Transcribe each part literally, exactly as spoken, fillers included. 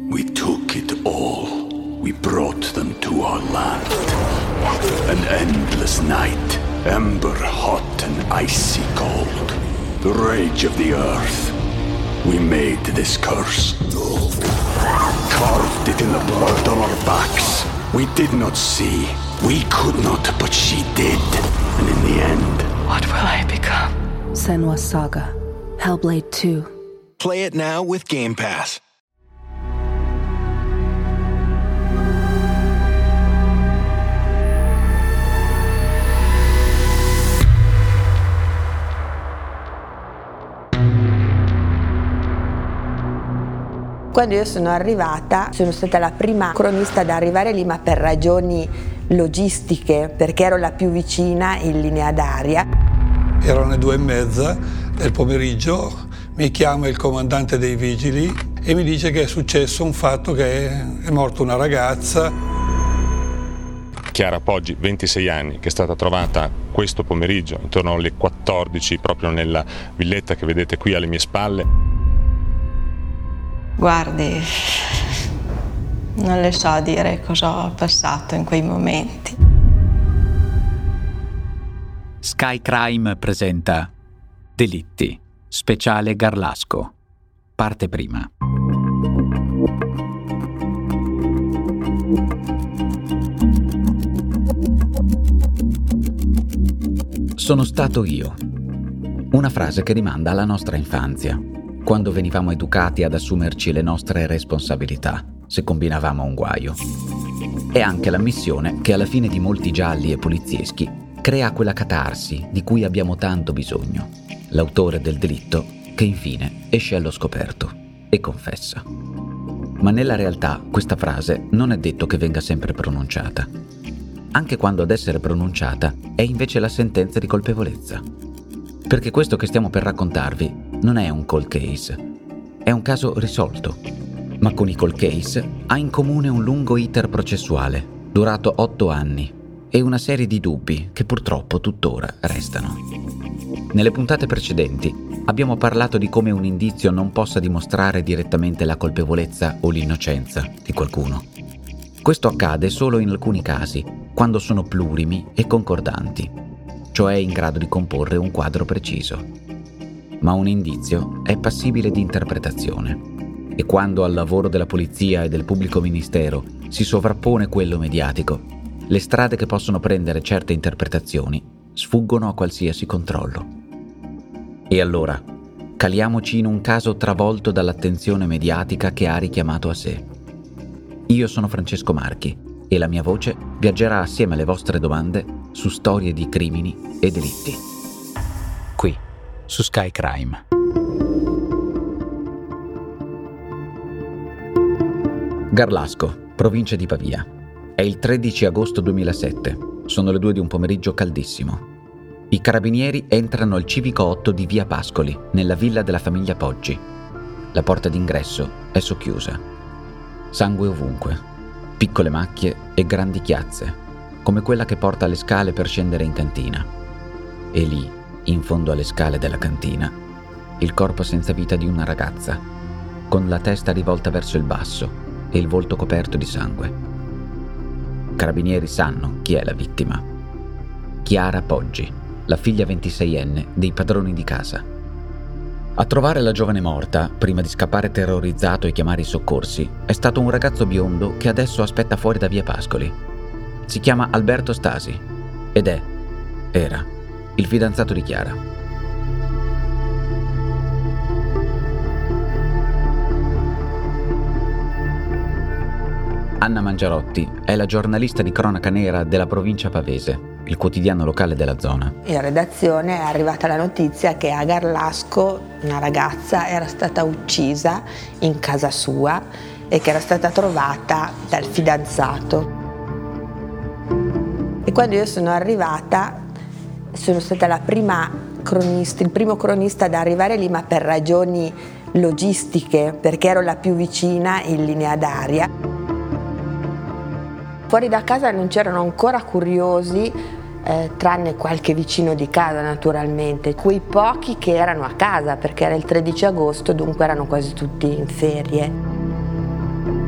We took it all. We brought them to our land. An endless night, ember hot and icy cold. The rage of the earth. We made this curse. Carved it in the blood on our backs. We did not see. We could not, but she did. And in the end... What will I become? Senua's Saga. Hellblade two. Play it now with Game Pass. Quando io sono arrivata, sono stata la prima cronista ad arrivare lì, ma per ragioni logistiche, perché ero la più vicina in linea d'aria. Erano le due e mezza del pomeriggio, mi chiama il comandante dei vigili e mi dice che è successo un fatto, che è morta una ragazza. Chiara Poggi, ventisei anni, che è stata trovata questo pomeriggio, intorno alle quattordici, proprio nella villetta che vedete qui alle mie spalle. Guardi, non le so dire cosa ho passato in quei momenti. Sky Crime presenta Delitti, speciale Garlasco, parte prima. Sono stato io. Una frase che rimanda alla nostra infanzia, quando venivamo educati ad assumerci le nostre responsabilità, se combinavamo un guaio. È anche l'ammissione che alla fine di molti gialli e polizieschi crea quella catarsi di cui abbiamo tanto bisogno, l'autore del delitto che infine esce allo scoperto e confessa. Ma nella realtà questa frase non è detto che venga sempre pronunciata. Anche quando ad essere pronunciata è invece la sentenza di colpevolezza. Perché questo che stiamo per raccontarvi non è un cold case, è un caso risolto, ma con i cold case ha in comune un lungo iter processuale, durato otto anni, e una serie di dubbi che purtroppo tuttora restano. Nelle puntate precedenti abbiamo parlato di come un indizio non possa dimostrare direttamente la colpevolezza o l'innocenza di qualcuno. Questo accade solo in alcuni casi, quando sono plurimi e concordanti, cioè in grado di comporre un quadro preciso. Ma un indizio è passibile di interpretazione, e quando al lavoro della polizia e del pubblico ministero si sovrappone quello mediatico, le strade che possono prendere certe interpretazioni sfuggono a qualsiasi controllo. E allora, caliamoci in un caso travolto dall'attenzione mediatica che ha richiamato a sé. Io sono Francesco Marchi e la mia voce viaggerà assieme alle vostre domande su storie di crimini e delitti. Qui, su Sky Crime. Garlasco, provincia di Pavia. È il tredici agosto duemilasette. Sono le due di un pomeriggio caldissimo. I carabinieri entrano al civico otto di via Pascoli, nella villa della famiglia Poggi. La porta d'ingresso è socchiusa. Sangue ovunque, piccole macchie e grandi chiazze, come quella che porta alle scale per scendere in cantina. E lì, in fondo alle scale della cantina, il corpo senza vita di una ragazza, con la testa rivolta verso il basso e il volto coperto di sangue. Carabinieri sanno chi è la vittima. Chiara Poggi, la figlia ventiseienne dei padroni di casa. A trovare la giovane morta, prima di scappare terrorizzato e chiamare i soccorsi, è stato un ragazzo biondo che adesso aspetta fuori da via Pascoli. Si chiama Alberto Stasi ed è, era, il fidanzato di Chiara. Anna Mangiarotti è la giornalista di cronaca nera della provincia pavese, il quotidiano locale della zona. In redazione è arrivata la notizia che a Garlasco una ragazza era stata uccisa in casa sua e che era stata trovata dal fidanzato. E quando io sono arrivata sono stata la prima cronista, il primo cronista ad arrivare lì, ma per ragioni logistiche, perché ero la più vicina in linea d'aria. Fuori da casa non c'erano ancora curiosi, eh, tranne qualche vicino di casa naturalmente, quei pochi che erano a casa, perché era il tredici agosto, dunque erano quasi tutti in ferie.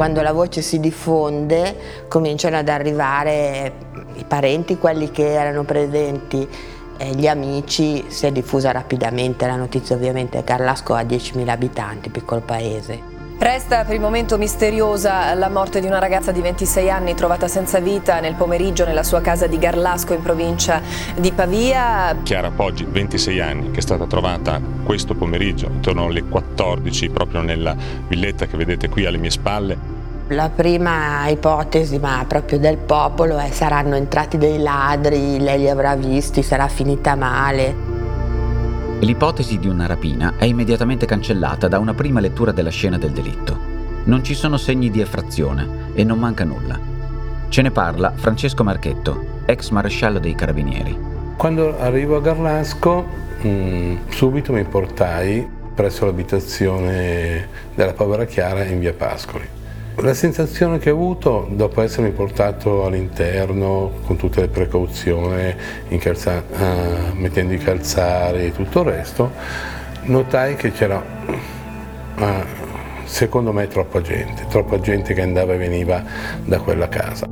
Quando la voce si diffonde cominciano ad arrivare i parenti, quelli che erano presenti, e gli amici. Si è diffusa rapidamente la notizia, ovviamente. Garlasco ha diecimila abitanti, piccolo paese. Resta per il momento misteriosa la morte di una ragazza di ventisei anni trovata senza vita nel pomeriggio nella sua casa di Garlasco in provincia di Pavia. Chiara Poggi, ventisei anni, che è stata trovata questo pomeriggio intorno alle quattordici proprio nella villetta che vedete qui alle mie spalle. La prima ipotesi, ma proprio del popolo, è: saranno entrati dei ladri, lei li avrà visti, sarà finita male. L'ipotesi di una rapina è immediatamente cancellata da una prima lettura della scena del delitto. Non ci sono segni di effrazione e non manca nulla. Ce ne parla Francesco Marchetto, ex maresciallo dei Carabinieri. Quando arrivo a Garlasco, mh, subito mi portai presso l'abitazione della povera Chiara in via Pascoli. La sensazione che ho avuto dopo essermi portato all'interno con tutte le precauzioni, in calza, uh, mettendo i calzari e tutto il resto, notai che c'era, uh, secondo me, troppa gente, troppa gente che andava e veniva da quella casa.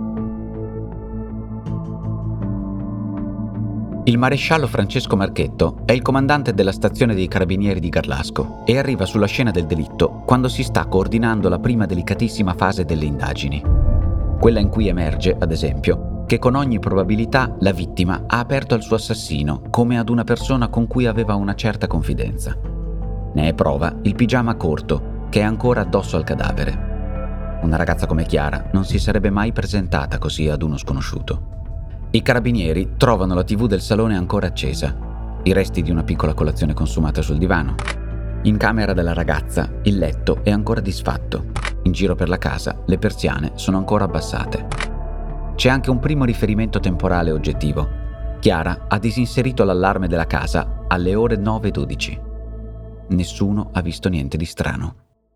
Il maresciallo Francesco Marchetto è il comandante della stazione dei Carabinieri di Garlasco e arriva sulla scena del delitto quando si sta coordinando la prima delicatissima fase delle indagini. Quella in cui emerge, ad esempio, che con ogni probabilità la vittima ha aperto al suo assassino come ad una persona con cui aveva una certa confidenza. Ne è prova il pigiama corto che è ancora addosso al cadavere. Una ragazza come Chiara non si sarebbe mai presentata così ad uno sconosciuto. I carabinieri trovano la tivù del salone ancora accesa, i resti di una piccola colazione consumata sul divano. In camera della ragazza il letto è ancora disfatto. In giro per la casa le persiane sono ancora abbassate. C'è anche un primo riferimento temporale oggettivo. Chiara ha disinserito l'allarme della casa alle ore nove e dodici. Nessuno ha visto niente di strano.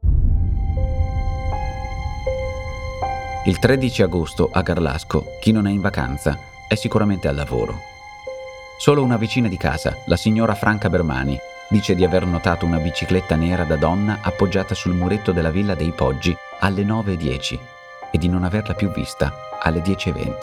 Il tredici agosto a Garlasco chi non è in vacanza è sicuramente al lavoro. Solo una vicina di casa, la signora Franca Bermani, dice di aver notato una bicicletta nera da donna appoggiata sul muretto della villa dei Poggi alle nove e dieci e di non averla più vista alle dieci e venti.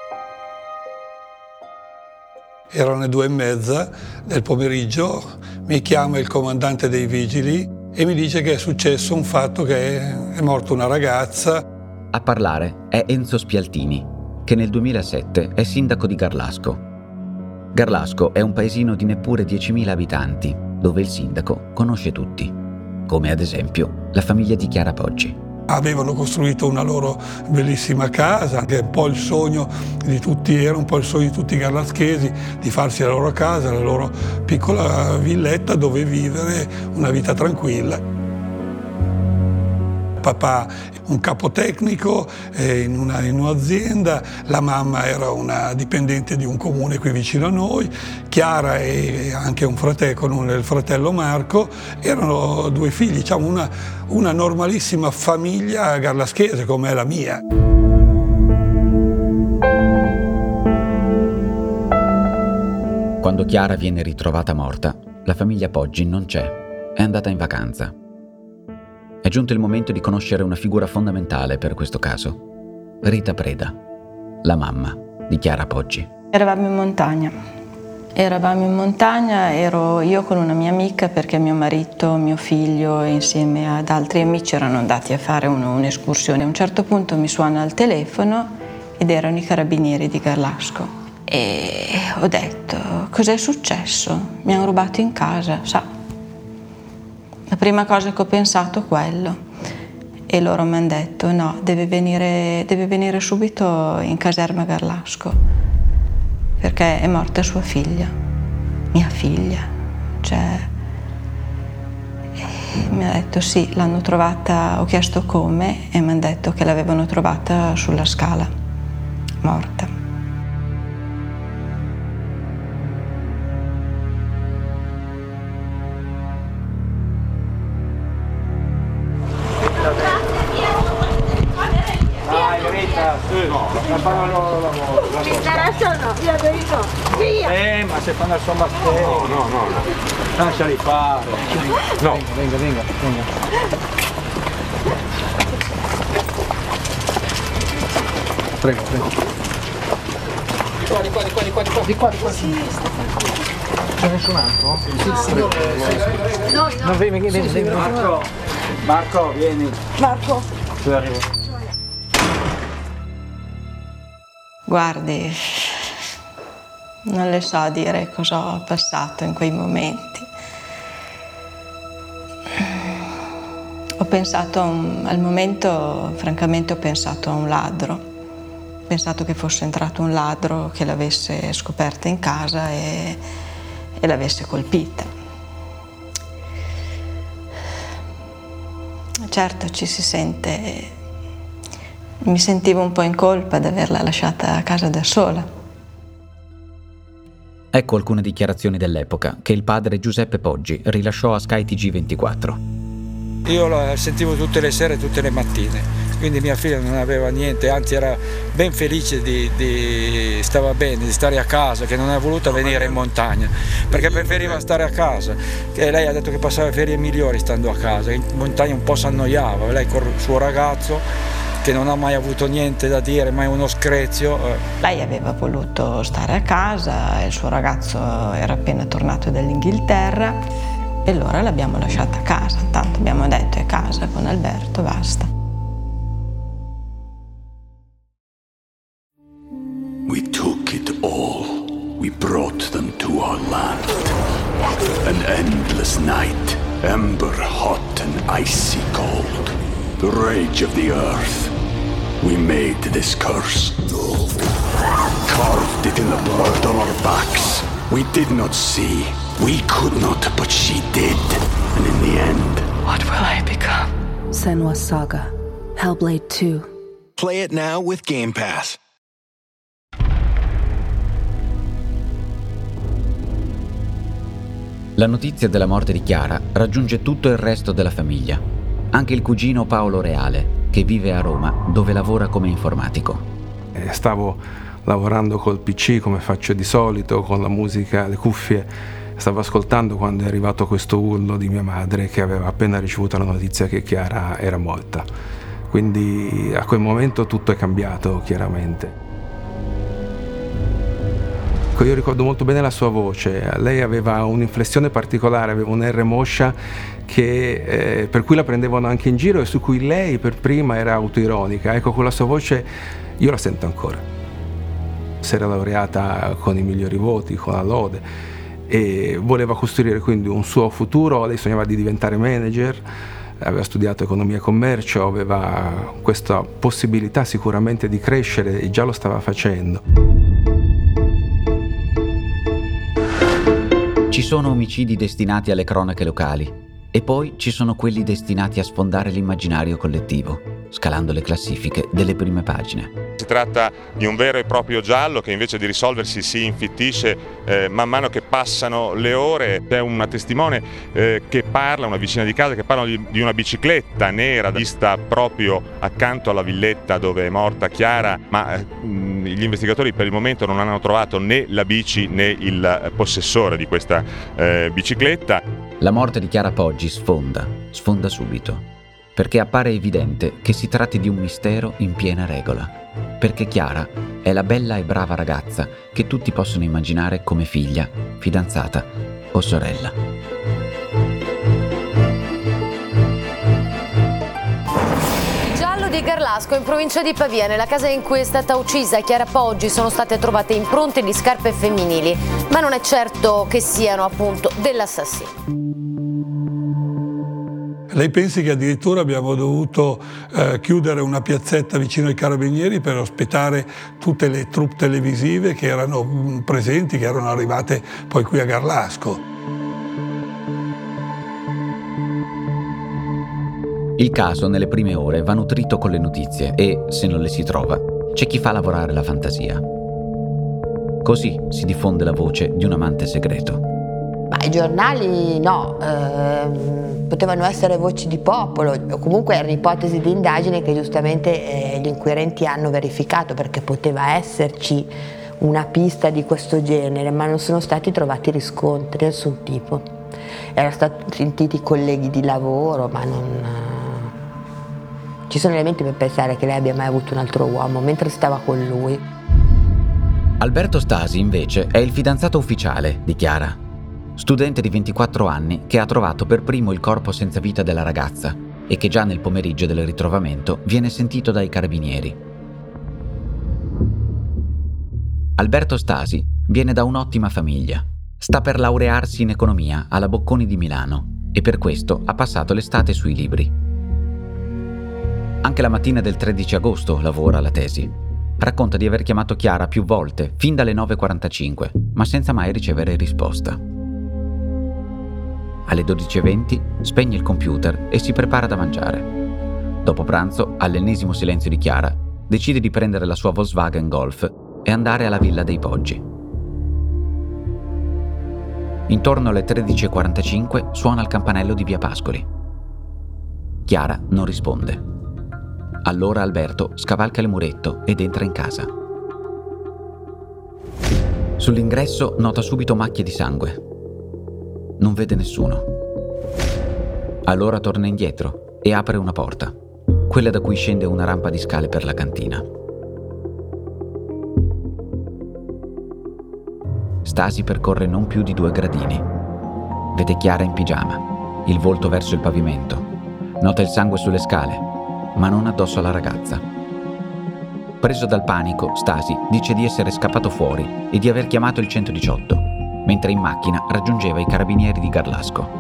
Erano le due e mezza del pomeriggio, mi chiama il comandante dei vigili e mi dice che è successo un fatto, che è morta una ragazza. A parlare è Enzo Spialtini, che nel duemilasette è sindaco di Garlasco. Garlasco è un paesino di neppure diecimila abitanti, dove il sindaco conosce tutti, come ad esempio la famiglia di Chiara Poggi. Avevano costruito una loro bellissima casa, che è un po' il sogno di tutti, era un po' il sogno di tutti i garlaschesi, di farsi la loro casa, la loro piccola villetta dove vivere una vita tranquilla. Papà un capotecnico eh, in, una, in un'azienda, la mamma era una dipendente di un comune qui vicino a noi, Chiara e anche un fratello, il fratello Marco, erano due figli, diciamo una, una normalissima famiglia garlaschese come è la mia. Quando Chiara viene ritrovata morta, la famiglia Poggi non c'è, è andata in vacanza. È giunto il momento di conoscere una figura fondamentale per questo caso. Rita Preda, la mamma di Chiara Poggi. Eravamo in montagna. Eravamo in montagna, ero io con una mia amica perché mio marito, mio figlio insieme ad altri amici erano andati a fare un, un'escursione. A un certo punto mi suona il telefono ed erano i carabinieri di Garlasco. E ho detto, cos'è successo? Mi hanno rubato in casa, sa. La prima cosa che ho pensato è quello e loro mi hanno detto no, deve venire, deve venire subito in caserma Garlasco perché è morta sua figlia, mia figlia. Cioè, mi ha detto sì, l'hanno trovata, ho chiesto come e mi hanno detto che l'avevano trovata sulla scala, morta. Ci starà solo, io lo dico, via! Eh, ma se fanno il suo battero. No, no, no, no. Lasciali fare. No. Venga, venga, venga, venga. Prego, prego. Di qua, di qua, di qua, di qua, di qua, di qua, di qua. Sì, c'è nessun altro? Sì, sì, sì. No, no. No, vieni, vieni, vieni. Marco, Marco, vieni. Marco. Io arrivo. Guardi, non le so dire cosa ho passato in quei momenti. Ho pensato, a un, al momento, francamente, ho pensato a un ladro. Ho pensato che fosse entrato un ladro che l'avesse scoperta in casa e, e l'avesse colpita. Certo, ci si sente... Mi sentivo un po' in colpa di averla lasciata a casa da sola. Ecco alcune dichiarazioni dell'epoca che il padre Giuseppe Poggi rilasciò a Sky T G ventiquattro. Io la sentivo tutte le sere, tutte le mattine, quindi mia figlia non aveva niente, anzi era ben felice di, di stava bene, di stare a casa, che non è voluta venire in montagna, perché preferiva stare a casa, che lei ha detto che passava ferie migliori stando a casa, in montagna un po' si annoiava, lei con il suo ragazzo che non ha mai avuto niente da dire, mai uno screzio. Lei aveva voluto stare a casa, il suo ragazzo era appena tornato dall'Inghilterra e allora l'abbiamo lasciata a casa, tanto abbiamo detto è casa con Alberto, basta. We took it all. We brought them to our land. An endless night, ember hot and icy cold. The rage of the earth. We made this curse. Carved it in the blood on our backs. We did not see. We could not, but she did. And in the end, what will I become? Senua's Saga. Hellblade two. Play it now with Game Pass. La notizia della morte di Chiara raggiunge tutto il resto della famiglia. Anche il cugino Paolo Reale, che vive a Roma, dove lavora come informatico. Eh, stavo lavorando col P C come faccio di solito, con la musica, le cuffie. Stavo ascoltando quando è arrivato questo urlo di mia madre che aveva appena ricevuto la notizia che Chiara era morta. Quindi a quel momento tutto è cambiato, chiaramente. Io ricordo molto bene la sua voce, lei aveva un'inflessione particolare, aveva un R moscia che, eh, per cui la prendevano anche in giro e su cui lei per prima era autoironica. Ecco, con la sua voce io la sento ancora. Si era laureata con i migliori voti, con la lode, e voleva costruire quindi un suo futuro. Lei sognava di diventare manager, aveva studiato economia e commercio, aveva questa possibilità sicuramente di crescere e già lo stava facendo. Ci sono omicidi destinati alle cronache locali e poi ci sono quelli destinati a sfondare l'immaginario collettivo, scalando le classifiche delle prime pagine. Si tratta di un vero e proprio giallo che invece di risolversi si infittisce eh, man mano che passano le ore. C'è una testimone eh, che parla, una vicina di casa, che parla di, di una bicicletta nera vista proprio accanto alla villetta dove è morta Chiara, ma eh, gli investigatori per il momento non hanno trovato né la bici né il possessore di questa eh, bicicletta. La morte di Chiara Poggi sfonda, sfonda subito, perché appare evidente che si tratti di un mistero in piena regola. Perché Chiara è la bella e brava ragazza che tutti possono immaginare come figlia, fidanzata o sorella. Giallo di Garlasco, in provincia di Pavia, nella casa in cui è stata uccisa Chiara Poggi sono state trovate impronte di scarpe femminili, ma non è certo che siano appunto dell'assassino. Lei pensi che addirittura abbiamo dovuto eh, chiudere una piazzetta vicino ai Carabinieri per ospitare tutte le troupe televisive che erano mh, presenti, che erano arrivate poi qui a Garlasco. Il caso nelle prime ore va nutrito con le notizie e, se non le si trova, c'è chi fa lavorare la fantasia. Così si diffonde la voce di un amante segreto. Ma i giornali no, eh, potevano essere voci di popolo, o comunque erano ipotesi di indagine che giustamente eh, gli inquirenti hanno verificato, perché poteva esserci una pista di questo genere, ma non sono stati trovati riscontri di nessun tipo. Erano stati sentiti colleghi di lavoro, ma non... Ci sono elementi per pensare che lei abbia mai avuto un altro uomo mentre stava con lui. Alberto Stasi, invece, è il fidanzato ufficiale di Chiara, studente di ventiquattro anni che ha trovato per primo il corpo senza vita della ragazza e che già nel pomeriggio del ritrovamento viene sentito dai carabinieri. Alberto Stasi viene da un'ottima famiglia. Sta per laurearsi in economia alla Bocconi di Milano e per questo ha passato l'estate sui libri. Anche la mattina del tredici agosto lavora alla tesi. Racconta di aver chiamato Chiara più volte, fin dalle nove e quarantacinque, ma senza mai ricevere risposta. Alle dodici e venti spegne il computer e si prepara da mangiare. Dopo pranzo, all'ennesimo silenzio di Chiara, decide di prendere la sua Volkswagen Golf e andare alla Villa dei Poggi. Intorno alle tredici e quarantacinque suona il campanello di via Pascoli. Chiara non risponde. Allora Alberto scavalca il muretto ed entra in casa. Sull'ingresso nota subito macchie di sangue. Non vede nessuno. Allora torna indietro e apre una porta, quella da cui scende una rampa di scale per la cantina. Stasi percorre non più di due gradini. Vede Chiara in pigiama, il volto verso il pavimento. Nota il sangue sulle scale, ma non addosso alla ragazza. Preso dal panico, Stasi dice di essere scappato fuori e di aver chiamato il centodiciotto, mentre in macchina raggiungeva i carabinieri di Garlasco.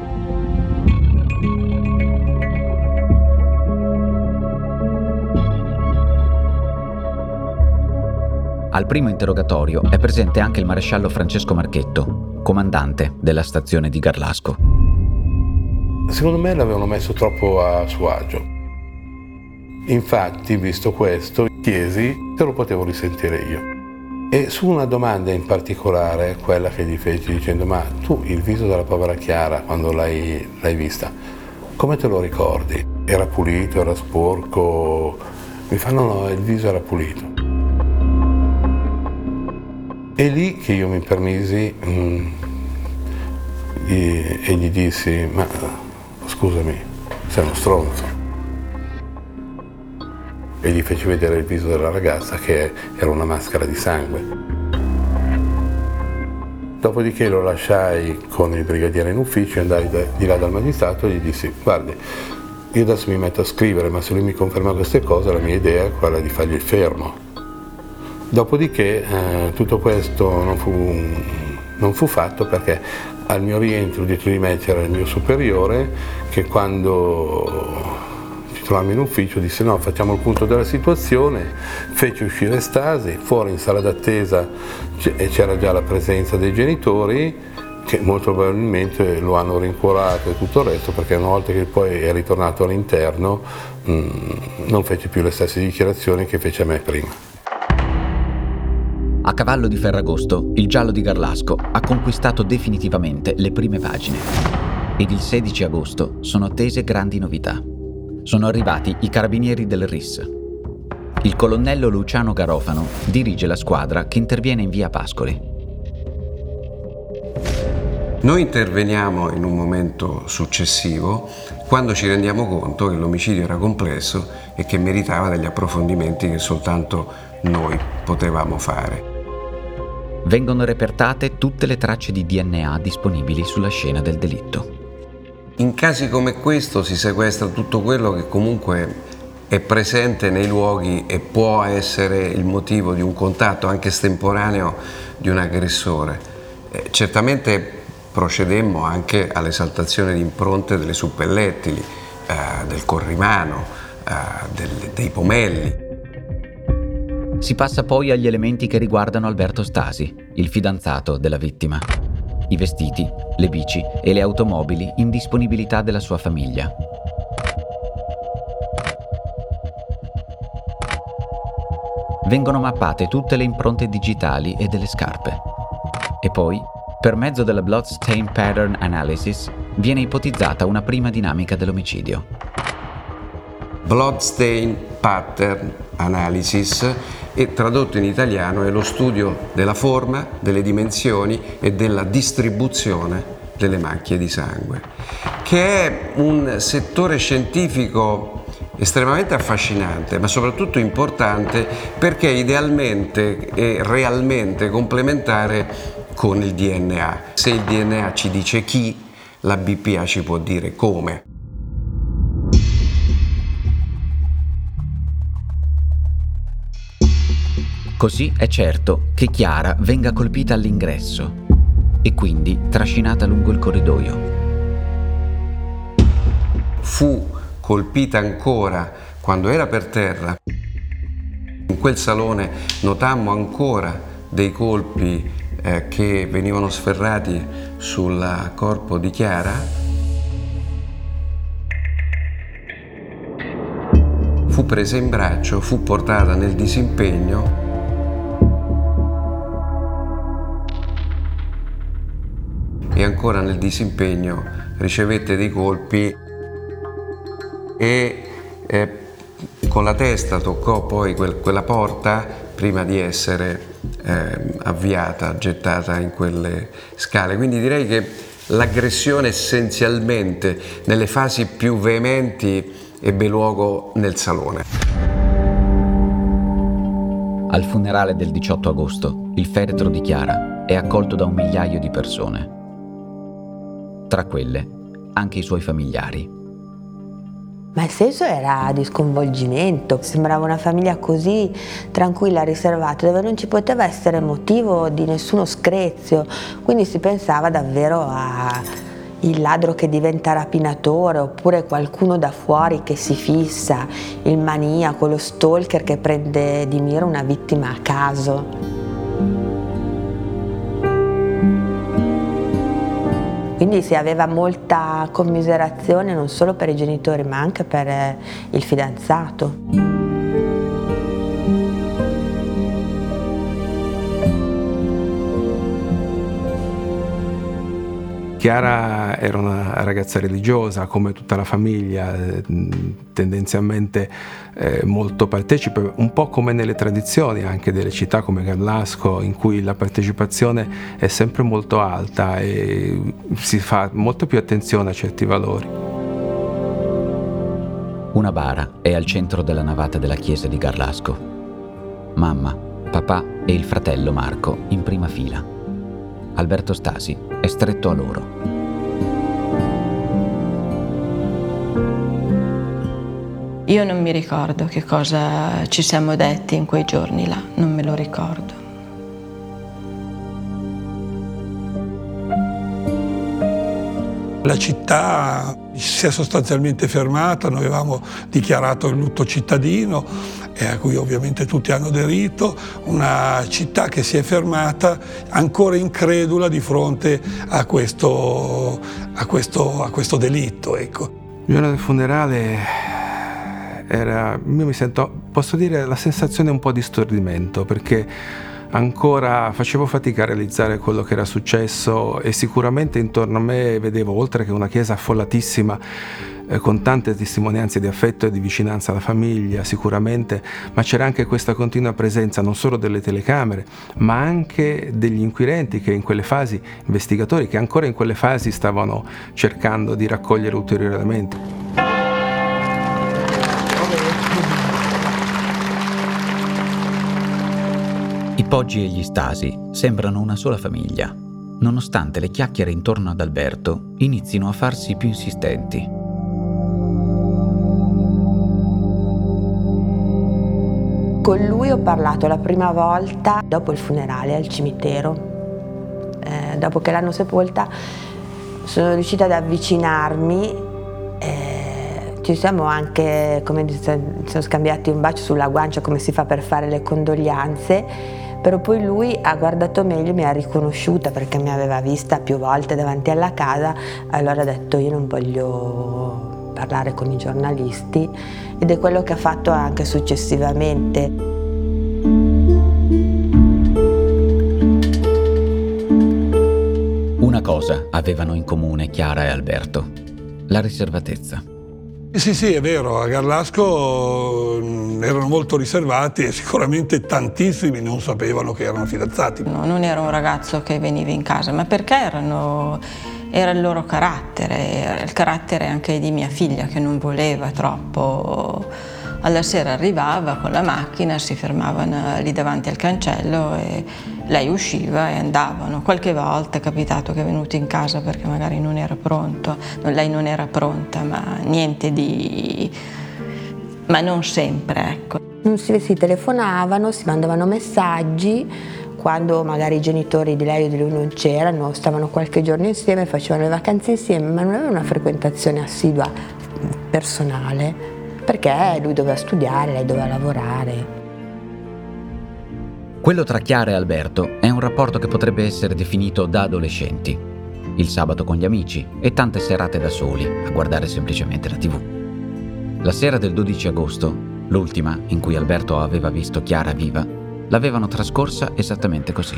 Al primo interrogatorio è presente anche il maresciallo Francesco Marchetto, comandante della stazione di Garlasco. Secondo me l'avevano messo troppo a suo agio. Infatti, visto questo, chiesi se lo potevo risentire io. E su una domanda in particolare, quella che gli feci dicendo: ma tu il viso della povera Chiara, quando l'hai, l'hai vista, come te lo ricordi? Era pulito, era sporco? Mi fanno no, no, il viso era pulito. E lì che io mi permisi mh, e, e gli dissi: ma scusami, sei uno stronzo. E gli feci vedere il viso della ragazza, che era una maschera di sangue. Dopodiché lo lasciai con il brigadiere in ufficio e andai da, di là dal magistrato e gli dissi: guardi, io adesso mi metto a scrivere, ma se lui mi conferma queste cose, la mia idea è quella di fargli il fermo. Dopodiché eh, tutto questo non fu, non fu fatto, perché al mio rientro dietro di me c'era il mio superiore, che quando ci trovammo in ufficio disse: no, facciamo il punto della situazione, fece uscire Stasi, fuori in sala d'attesa e c'era già la presenza dei genitori, che molto probabilmente lo hanno rincuorato e tutto il resto, perché una volta che poi è ritornato all'interno mh, non fece più le stesse dichiarazioni che fece a me prima. A cavallo di Ferragosto, il giallo di Garlasco ha conquistato definitivamente le prime pagine. Ed il sedici agosto sono attese grandi novità. Sono arrivati i carabinieri del R I S. Il colonnello Luciano Garofano dirige la squadra che interviene in via Pascoli. Noi interveniamo in un momento successivo, quando ci rendiamo conto che l'omicidio era complesso e che meritava degli approfondimenti che soltanto noi potevamo fare. Vengono repertate tutte le tracce di D N A disponibili sulla scena del delitto. In casi come questo si sequestra tutto quello che comunque è presente nei luoghi e può essere il motivo di un contatto anche estemporaneo di un aggressore. Eh, certamente procedemmo anche all'esaltazione di impronte delle suppellettili, eh, del corrimano, eh, del, dei pomelli. Si passa poi agli elementi che riguardano Alberto Stasi, il fidanzato della vittima. I vestiti, le bici e le automobili in disponibilità della sua famiglia. Vengono mappate tutte le impronte digitali e delle scarpe. E poi, per mezzo della Bloodstain Pattern Analysis, viene ipotizzata una prima dinamica dell'omicidio. Bloodstain Pattern Analysis, e tradotto in italiano è lo studio della forma, delle dimensioni e della distribuzione delle macchie di sangue, che è un settore scientifico estremamente affascinante, ma soprattutto importante perché idealmente e realmente complementare con il D N A. Se il D N A ci dice chi, la B P A ci può dire come. Così è certo che Chiara venga colpita all'ingresso e quindi trascinata lungo il corridoio. Fu colpita ancora quando era per terra. In quel salone notammo ancora dei colpi eh, che venivano sferrati sul corpo di Chiara. Fu presa in braccio, fu portata nel disimpegno. E ancora nel disimpegno ricevette dei colpi e eh, con la testa toccò poi quel, quella porta prima di essere eh, avviata, gettata in quelle scale. Quindi direi che l'aggressione essenzialmente nelle fasi più veementi ebbe luogo nel salone. Al funerale del diciotto agosto, il feretro di Chiara è accolto da un migliaio di persone. Tra quelle, anche i suoi familiari. Ma il senso era di sconvolgimento, sembrava una famiglia così tranquilla, riservata, dove non ci poteva essere motivo di nessuno screzio, quindi si pensava davvero a il ladro che diventa rapinatore, oppure qualcuno da fuori che si fissa, il maniaco, lo stalker che prende di mira una vittima a caso. Quindi si aveva molta commiserazione non solo per i genitori ma anche per il fidanzato. Chiara era una ragazza religiosa, come tutta la famiglia, tendenzialmente eh, molto partecipe, un po' come nelle tradizioni anche delle città come Garlasco, in cui la partecipazione è sempre molto alta e si fa molto più attenzione a certi valori. Una bara è al centro della navata della chiesa di Garlasco. Mamma, papà e il fratello Marco in prima fila. Alberto Stasi è stretto a loro. Io non mi ricordo che cosa ci siamo detti in quei giorni là, non me lo ricordo. La città si è sostanzialmente fermata, noi avevamo dichiarato il lutto cittadino e a cui ovviamente tutti hanno aderito, una città che si è fermata ancora incredula di fronte a questo, a questo, a questo delitto. Ecco. Il giorno del funerale era, io mi sento, posso dire, la sensazione un po' di stordimento, perché ancora facevo fatica a realizzare quello che era successo e sicuramente intorno a me vedevo, oltre che una chiesa affollatissima eh, con tante testimonianze di affetto e di vicinanza alla famiglia sicuramente, ma c'era anche questa continua presenza non solo delle telecamere ma anche degli inquirenti che in quelle fasi, investigatori che ancora in quelle fasi stavano cercando di raccogliere ulteriori elementi. I Poggi e gli Stasi sembrano una sola famiglia, nonostante le chiacchiere intorno ad Alberto inizino a farsi più insistenti. Con lui ho parlato la prima volta dopo il funerale al cimitero. Eh, dopo che l'hanno sepolta sono riuscita ad avvicinarmi. Eh, ci siamo anche, come siamo scambiati un bacio sulla guancia come si fa per fare le condoglianze. Però poi lui ha guardato meglio, mi ha riconosciuta perché mi aveva vista più volte davanti alla casa, allora ha detto io non voglio parlare con i giornalisti ed è quello che ha fatto anche successivamente. Una cosa avevano in comune Chiara e Alberto, la riservatezza. Sì, sì, è vero, a Garlasco erano molto riservati e sicuramente tantissimi non sapevano che erano fidanzati. No, non era un ragazzo che veniva in casa, ma perché erano era il loro carattere, era il carattere anche di mia figlia che non voleva troppo. Alla sera arrivava con la macchina, si fermavano lì davanti al cancello e lei usciva e andavano. Qualche volta è capitato che è venuto in casa perché magari non era pronto, lei non era pronta, ma niente di... ma non sempre, ecco. Non si, si telefonavano, si mandavano messaggi, quando magari i genitori di lei o di lui non c'erano, stavano qualche giorno insieme, facevano le vacanze insieme, ma non aveva una frequentazione assidua personale, perché lui doveva studiare, lei doveva lavorare. Quello tra Chiara e Alberto è un rapporto che potrebbe essere definito da adolescenti. Il sabato con gli amici e tante serate da soli a guardare semplicemente la tivù. La sera del dodici agosto, l'ultima in cui Alberto aveva visto Chiara viva, l'avevano trascorsa esattamente così.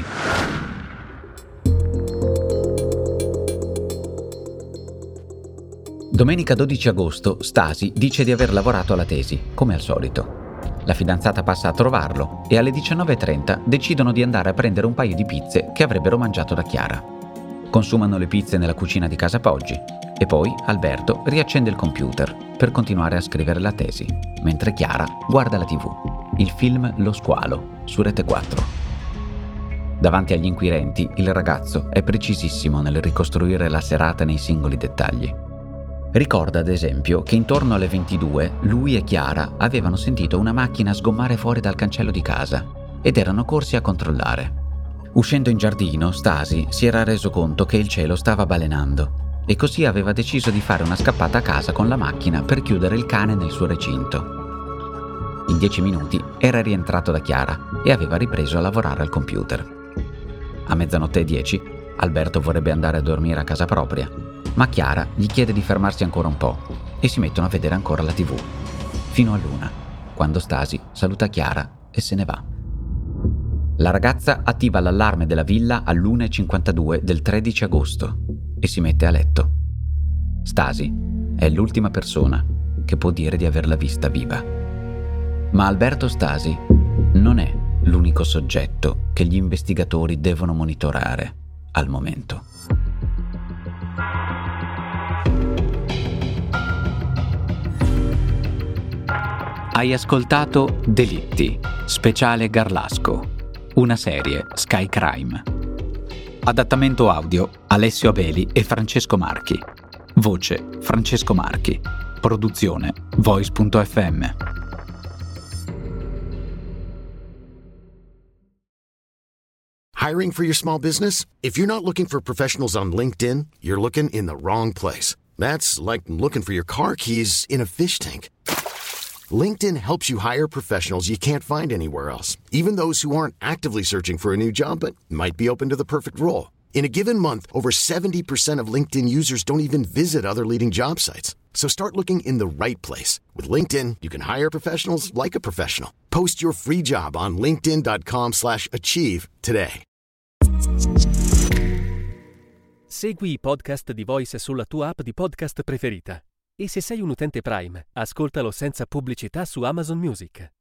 Domenica dodici agosto, Stasi dice di aver lavorato alla tesi, come al solito. La fidanzata passa a trovarlo e alle diciannove e trenta decidono di andare a prendere un paio di pizze che avrebbero mangiato da Chiara. Consumano le pizze nella cucina di casa Poggi e poi Alberto riaccende il computer per continuare a scrivere la tesi, mentre Chiara guarda la tivù, il film Lo squalo, su Rete quattro. Davanti agli inquirenti, il ragazzo è precisissimo nel ricostruire la serata nei singoli dettagli. Ricorda, ad esempio, che intorno alle ventidue lui e Chiara avevano sentito una macchina sgommare fuori dal cancello di casa ed erano corsi a controllare. Uscendo in giardino, Stasi si era reso conto che il cielo stava balenando e così aveva deciso di fare una scappata a casa con la macchina per chiudere il cane nel suo recinto. In dieci minuti era rientrato da Chiara e aveva ripreso a lavorare al computer. A mezzanotte e dieci Alberto vorrebbe andare a dormire a casa propria, ma Chiara gli chiede di fermarsi ancora un po' e si mettono a vedere ancora la tivù, fino a l'una, quando Stasi saluta Chiara e se ne va. La ragazza attiva l'allarme della villa all'una e cinquantadue del tredici agosto e si mette a letto. Stasi è l'ultima persona che può dire di averla vista viva. Ma Alberto Stasi non è l'unico soggetto che gli investigatori devono monitorare al momento. Hai ascoltato Delitti, speciale Garlasco, una serie Sky Crime. Adattamento audio Alessio Abeli e Francesco Marchi. Voce Francesco Marchi. Produzione Voice punto effe emme. Hiring for your small business? If you're not looking for professionals on LinkedIn, you're looking in the wrong place. That's like looking for your car keys in a fish tank. LinkedIn helps you hire professionals you can't find anywhere else, even those who aren't actively searching for a new job but might be open to the perfect role. In a given month, over seventy percent of LinkedIn users don't even visit other leading job sites. So start looking in the right place. With LinkedIn, you can hire professionals like a professional. Post your free job on linkedin dot com slash achieve today. Segui i podcast di Voice sulla tua app di podcast preferita. E se sei un utente Prime, ascoltalo senza pubblicità su Amazon Music.